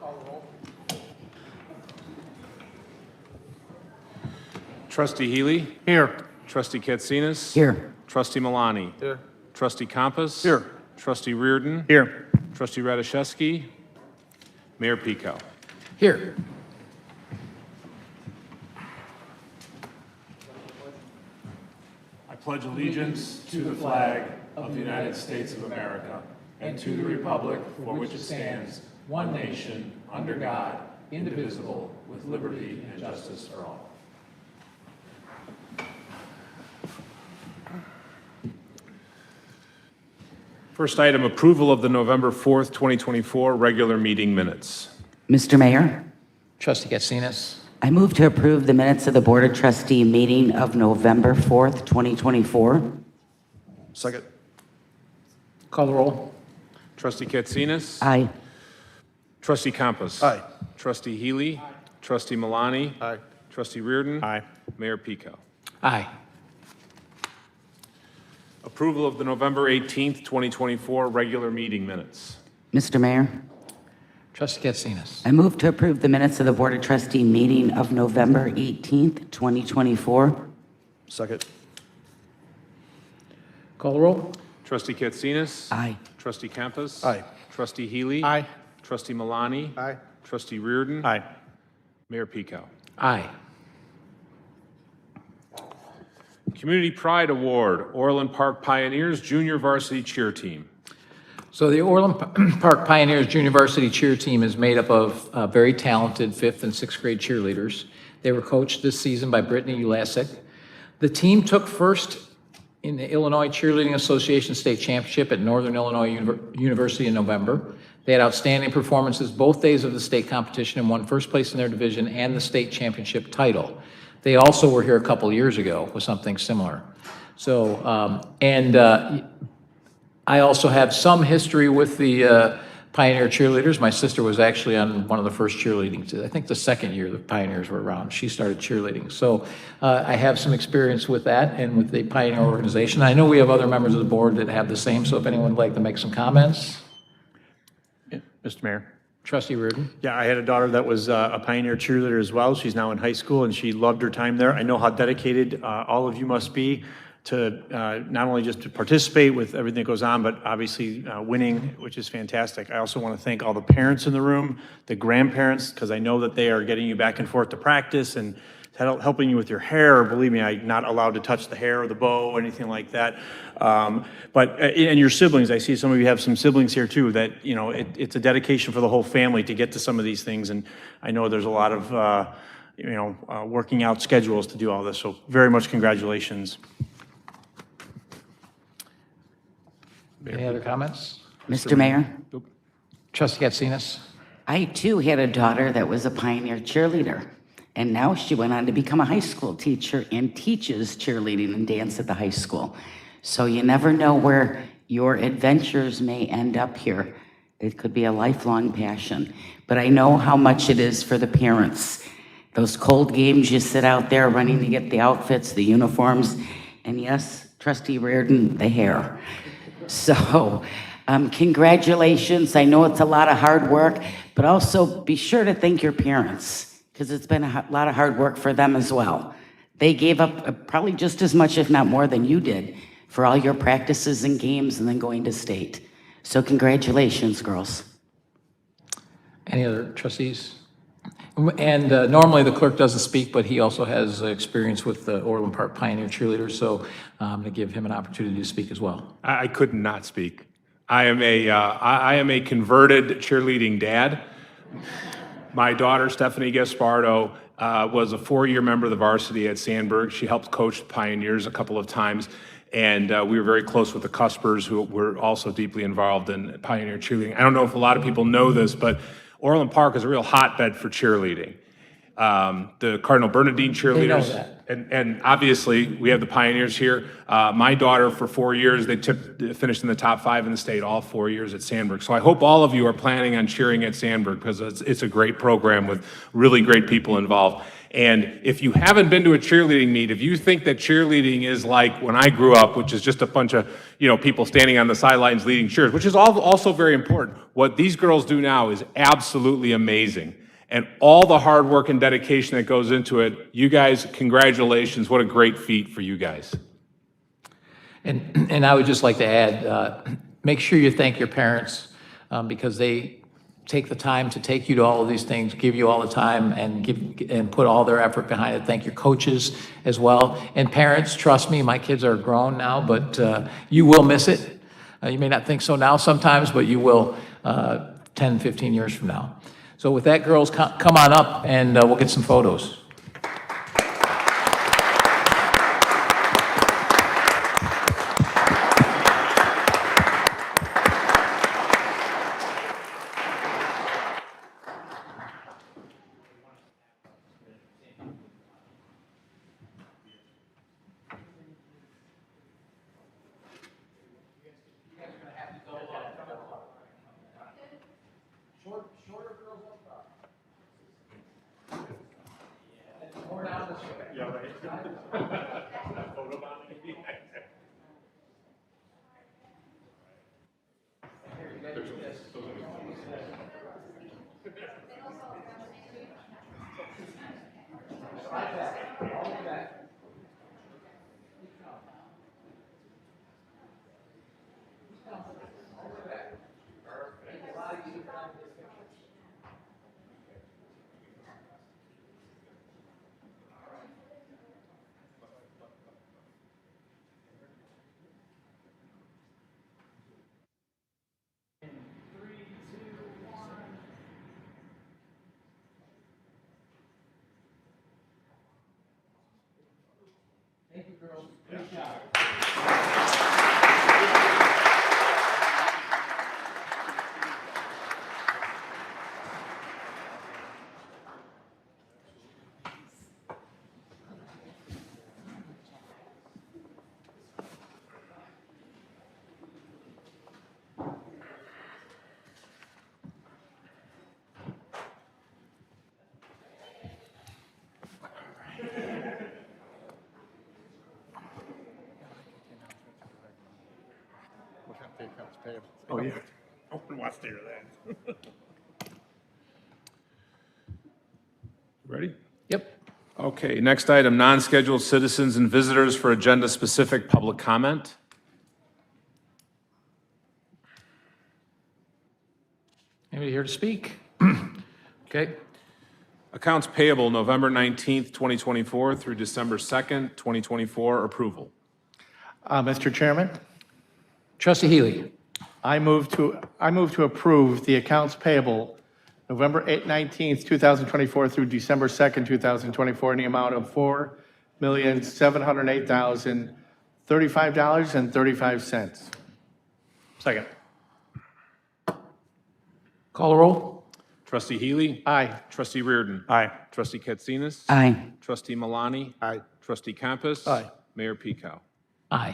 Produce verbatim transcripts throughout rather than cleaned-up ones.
Trustee Healy? Here. Trustee Katsinas? Here. Trustee Malani? Here. Trustee Compass? Here. Trustee Reardon? Here. Trustee Radiszewski? Mayor Pico? Here. I pledge allegiance to the flag of the United States of America and to the republic for which it stands, one nation, under God, indivisible, with liberty and justice for all. First item, approval of the November fourth, twenty twenty-four regular meeting minutes. Mister Mayor, Trustee Katsinas. I move to approve the minutes of the Board of Trustee meeting of November fourth, twenty twenty-four. Second. Call the roll. Trustee Katsinas? Aye. Trustee Compass? Aye. Trustee Healy? Trustee Malani? Aye. Trustee Reardon? Aye. Mayor Pico? Aye. Approval of the November eighteenth, twenty twenty-four regular meeting minutes. Mister Mayor, Trustee Katsinas. I move to approve the minutes of the Board of Trustee meeting of November eighteenth, twenty twenty-four. Second. Call the roll. Trustee Katsinas? Aye. Trustee Campus? Aye. Trustee Healy? Aye. Trustee Malani? Aye. Trustee Reardon? Aye. Mayor Pico? Aye. Community Pride Award, Orland Park Pioneers Junior Varsity Cheer Team. So the Orland Park Pioneers Junior Varsity Cheer Team is made up of uh, very talented fifth and sixth grade cheerleaders. They were coached this season by Brittany Ulasek. The team took first in the Illinois Cheerleading Association State Championship at Northern Illinois Univer- University in November. They had outstanding performances both days of the state competition and won first place in their division and the state championship title. They also were here a couple years ago with something similar. So, um, and uh, I also have some history with the uh, Pioneer cheerleaders. My sister was actually on one of the first cheerleading, I think the second year the Pioneers were around, she started cheerleading. So uh, I have some experience with that and with the Pioneer organization. I know we have other members of the board that have the same, so if anyone would like to make some comments. Mister Mayor. Trustee Reardon. Yeah, I had a daughter that was uh, a Pioneer cheerleader as well. She's now in high school, and she loved her time there. I know how dedicated uh, all of you must be to uh, not only just to participate with everything that goes on, but obviously uh, winning, which is fantastic. I also want to thank all the parents in the room, the grandparents, because I know that they are getting you back and forth to practice and hel- helping you with your hair. Believe me, I'm not allowed to touch the hair or the bow or anything like that. Um, but, uh, and your siblings, I see some of you have some siblings here too, that, you know, it, it's a dedication for the whole family to get to some of these things. And I know there's a lot of, uh, you know, uh, working out schedules to do all this. So very much congratulations. Any other comments? Mister Mayor, Trustee Katsinas. I too had a daughter that was a Pioneer cheerleader. And now she went on to become a high school teacher and teaches cheerleading and dance at the high school. So you never know where your adventures may end up here. It could be a lifelong passion. But I know how much it is for the parents. Those cold games, you sit out there running to get the outfits, the uniforms, and yes, Trustee Reardon, the hair. So um, congratulations. I know it's a lot of hard work, but also be sure to thank your parents, because it's been a lot of hard work for them as well. They gave up uh, probably just as much, if not more, than you did for all your practices and games and then going to state. So congratulations, girls. Any other trustees? And uh, normally the clerk doesn't speak, but he also has uh, experience with the Orland Park Pioneer cheerleaders, so I'm going to give him an opportunity to speak as well. I I could not speak. I am a, uh, I I am a converted cheerleading dad. My daughter, Stephanie Gaspardo, uh, was a four-year member of the varsity at Sandburg. She helped coach the Pioneers a couple of times, and uh, we were very close with the Cuspers, who were also deeply involved in Pioneer cheerleading. I don't know if a lot of people know this, but Orland Park is a real hotbed for cheerleading. Um, the Cardinal Bernardine cheerleaders. that. And, and obviously, we have the Pioneers here. Uh, my daughter, for four years, they took, finished in the top five in the state all four years at Sandburg. So I hope all of you are planning on cheering at Sandburg, because it's, it's a great program with really great people involved. And if you haven't been to a cheerleading meet, if you think that cheerleading is like when I grew up, which is just a bunch of, you know, people standing on the sidelines leading cheers, which is all, also very important, what these girls do now is absolutely amazing. And all the hard work and dedication that goes into it, you guys, congratulations. What a great feat for you guys. And, and I would just like to add, uh, make sure you thank your parents um, because they take the time to take you to all of these things, give you all the time and give and put all their effort behind it. Thank your coaches as well. And parents, trust me, my kids are grown now, but uh, you will miss it. Uh, you may not think so now sometimes, but you will uh, ten, fifteen years from now. So with that, girls, co- come on up and uh, we'll get some photos. Oh, yeah. No one wants to hear that. Ready? Yep. Okay, next item, non-scheduled citizens and visitors for agenda-specific public comment. Anybody here to speak? Okay. Accounts payable, November nineteenth, twenty twenty-four through December second, twenty twenty-four, approval. Uh, Mister Chairman, Trustee Healy. I move to, I move to approve the accounts payable November nineteenth, two thousand twenty-four through December second, two thousand twenty-four in the amount of four million, seven hundred eight thousand, thirty-five dollars and thirty-five cents. Second. Call the roll. Trustee Healy? Aye. Trustee Reardon? Aye. Trustee Katsinas? Aye. Trustee Malani? Aye. Trustee Campus? Aye. Mayor Peacock? Aye.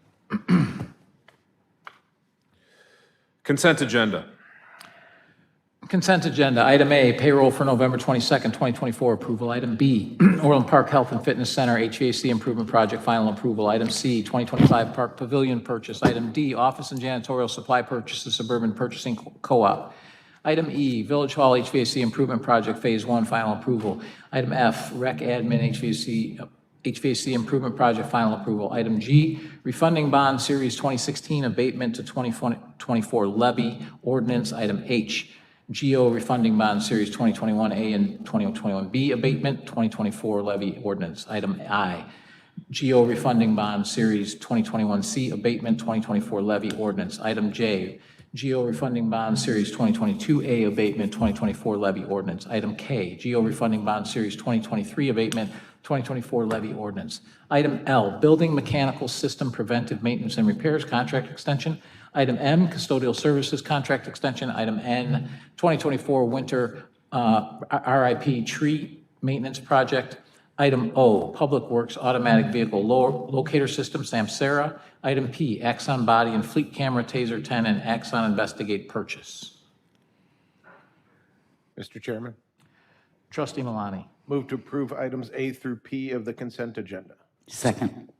Consent agenda. Consent agenda. Item A, payroll for November twenty-second, twenty twenty-four, approval. Item B, Orland Park Health and Fitness Center H V A C Improvement Project, final approval. Item C, twenty twenty-five Park Pavilion purchase. Item D, office and janitorial supply purchases, Suburban Purchasing Co-op. Item E, Village Hall H V A C Improvement Project, Phase One, final approval. Item F, Rec Admin H V A C, H V A C Improvement Project, final approval. Item G, refunding bond Series twenty sixteen abatement to twenty twenty-four levy ordinance. Item H, G O refunding bond Series twenty twenty-one A and twenty twenty-one B abatement, twenty twenty-four levy ordinance. Item I, G O refunding bond Series twenty twenty-one C abatement, twenty twenty-four levy ordinance. Item J, G O refunding bond Series twenty twenty-two A abatement, twenty twenty-four levy ordinance. Item K, G O refunding bond Series twenty twenty-three abatement, twenty twenty-four levy ordinance. Item L, building mechanical system preventive maintenance and repairs contract extension. Item M, custodial services contract extension. Item N, twenty twenty-four winter uh, R I P tree maintenance project. Item O, Public Works Automatic Vehicle Lo- Locator System, Samsara. Item P, Axon Body and Fleet Camera Taser ten and Axon Investigate purchase. Mister Chairman, Trustee Malani. Move to approve items A through P of the consent agenda. Second.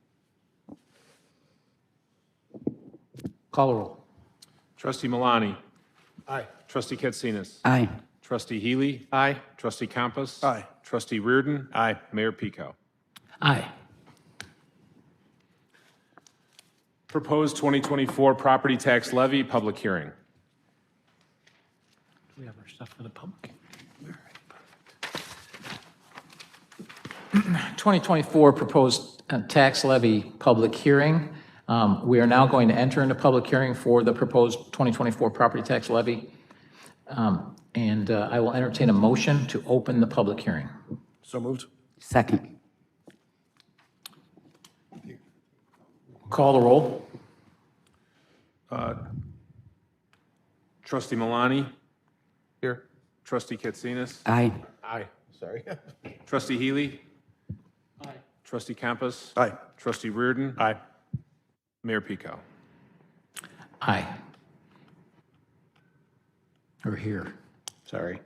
Call the roll. Trustee Malani. Aye. Trustee Katsinas. Aye. Trustee Healy. Aye. Trustee Campus. Aye. Trustee Reardon. Aye. Mayor Pico. Aye. Proposed twenty twenty-four property tax levy, public hearing. Do we have our stuff for the public? twenty twenty-four proposed uh, tax levy public hearing. Um, We are now going to enter into public hearing for the proposed twenty twenty-four property tax levy. Um, And uh, I will entertain a motion to open the public hearing. So moved. Second. Call the roll. Trustee Malani. Here. Trustee Katsinas. Aye. Aye. Sorry. Trustee Healy. Aye. Trustee Campus. Aye. Trustee Reardon. Aye. Mayor Pico. Aye. Or here. Sorry.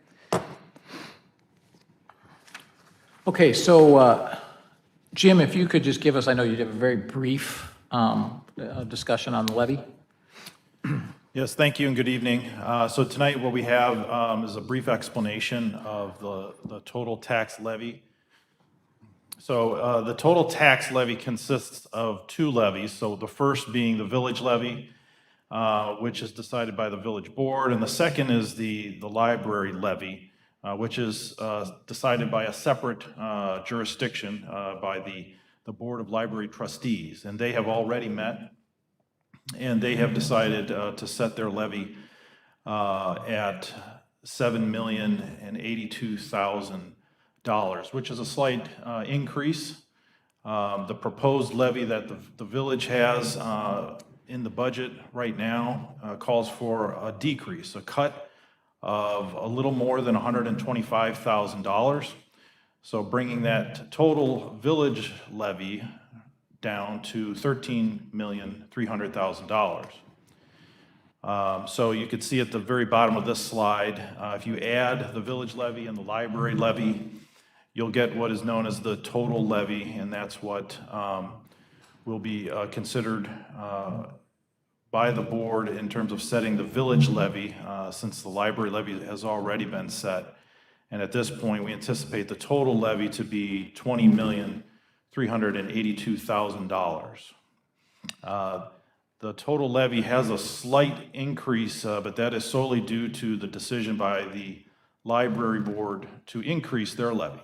Okay, so uh, Jim, if you could just give us, I know you did a very brief um, uh, discussion on the levy. Yes, thank you and good evening. Uh, So tonight, what we have um, is a brief explanation of the, the total tax levy. So uh, the total tax levy consists of two levies. So the first being the village levy, uh, which is decided by the village board, and the second is the, the library levy, uh, which is uh, decided by a separate uh, jurisdiction uh, by the, the Board of Library Trustees. And they have already met, and they have decided uh, to set their levy uh, at seven million eighty-two thousand dollars, which is a slight uh, increase. Um, The proposed levy that the, the village has uh, in the budget right now uh, calls for a decrease, a cut of a little more than one hundred twenty-five thousand dollars. So bringing that total village levy down to thirteen million three hundred thousand dollars. Um, So you could see at the very bottom of this slide, uh, if you add the village levy and the library levy, you'll get what is known as the total levy, and that's what um, will be uh, considered uh, by the board in terms of setting the village levy, uh, since the library levy has already been set. And at this point, we anticipate the total levy to be twenty million three hundred eighty-two thousand dollars. Uh, The total levy has a slight increase, uh, but that is solely due to the decision by the library board to increase their levy.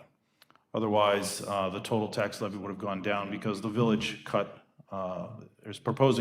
Otherwise, uh, the total tax levy would have gone down because the village cut, uh, is proposing